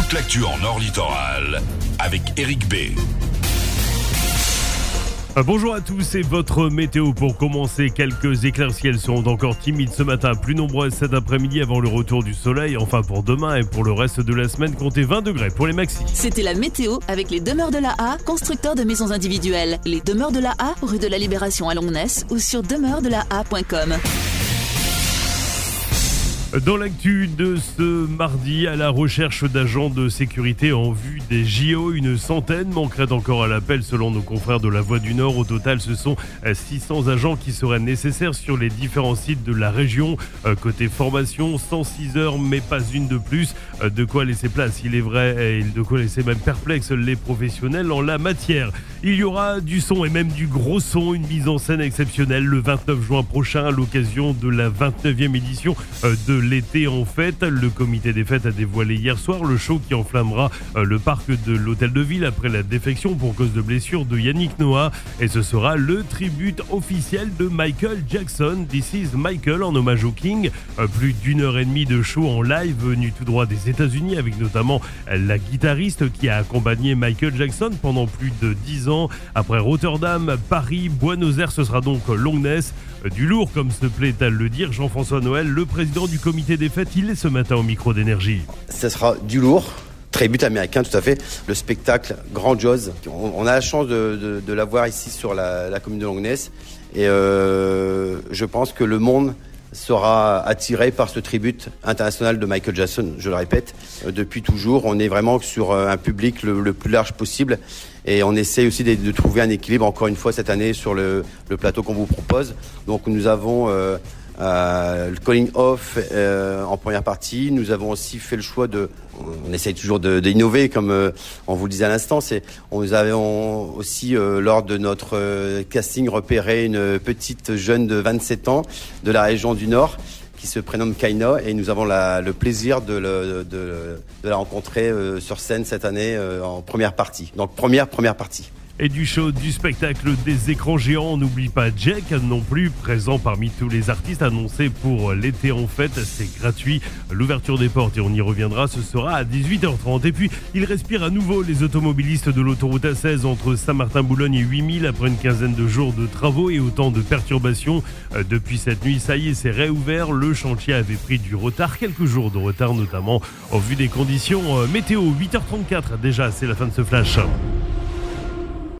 toute l'actu en Nord Littoral avec Eric B. Bonjour à tous, c'est votre météo pour commencer. Quelques éclaircies, elles seront encore timides ce matin, plus nombreuses cet après-midi avant le retour du soleil. Enfin pour demain et pour le reste de la semaine, comptez 20 degrés pour les maxis. C'était la météo avec les Demeures de la A, constructeurs de maisons individuelles. Les Demeures de la A, rue de la Libération à Longness ou sur demeuresdelaa.com. Dans l'actu de ce mardi, à la recherche d'agents de sécurité en vue des JO, une centaine manquerait encore à l'appel selon nos confrères de la Voix du Nord. Au total, ce sont 600 agents qui seraient nécessaires sur les différents sites de la région. Côté formation, 106 heures, mais pas une de plus. De quoi laisser place, il est vrai, et de quoi laisser même perplexes les professionnels en la matière. Il y aura du son et même du gros son, une mise en scène exceptionnelle le 29 juin prochain à l'occasion de la 29e édition de l'été en fête. Le comité des fêtes a dévoilé hier soir le show qui enflammera le parc de l'Hôtel de Ville après la défection pour cause de blessure de Yannick Noah. Et ce sera le tribute officiel de Michael Jackson. This is Michael en hommage au King. Plus d'une heure et demie de show en live venu tout droit des États-Unis avec notamment la guitariste qui a accompagné Michael Jackson pendant plus de 10 ans. Après Rotterdam, Paris, Buenos Aires, ce sera donc Longness. Du lourd, comme se plaît à le dire Jean-François Noël, le président du comité des fêtes, il est ce matin au micro d'Énergie. Ce sera du lourd, tribut américain tout à fait, le spectacle grandiose. On a la chance de l'avoir ici sur la commune de Longness et je pense que le monde sera attiré par ce tribut international de Michael Jackson, je le répète. Depuis toujours, on est vraiment sur un public le plus large possible et on essaie aussi de trouver un équilibre encore une fois cette année sur le plateau qu'on vous propose. Donc nous avons le calling off en première partie. Nous avons aussi fait le choix on essaye toujours d'innover comme on vous le disait à l'instant. Nous avons aussi lors de notre casting repéré une petite jeune de 27 ans de la région du Nord qui se prénomme Kaina et nous avons le plaisir de la rencontrer sur scène cette année en première partie. Donc première partie. Et du show, du spectacle, des écrans géants, on n'oublie pas Jack non plus, présent parmi tous les artistes annoncés pour l'été en fête. C'est gratuit, l'ouverture des portes et on y reviendra, ce sera à 18h30. Et puis, il respire à nouveau les automobilistes de l'autoroute A16 entre Saint-Martin-Boulogne et 8000 après une quinzaine de jours de travaux et autant de perturbations. Depuis cette nuit, ça y est, c'est réouvert. Le chantier avait pris du retard, quelques jours de retard notamment au vu des conditions météo. 8h34 déjà, c'est la fin de ce flash.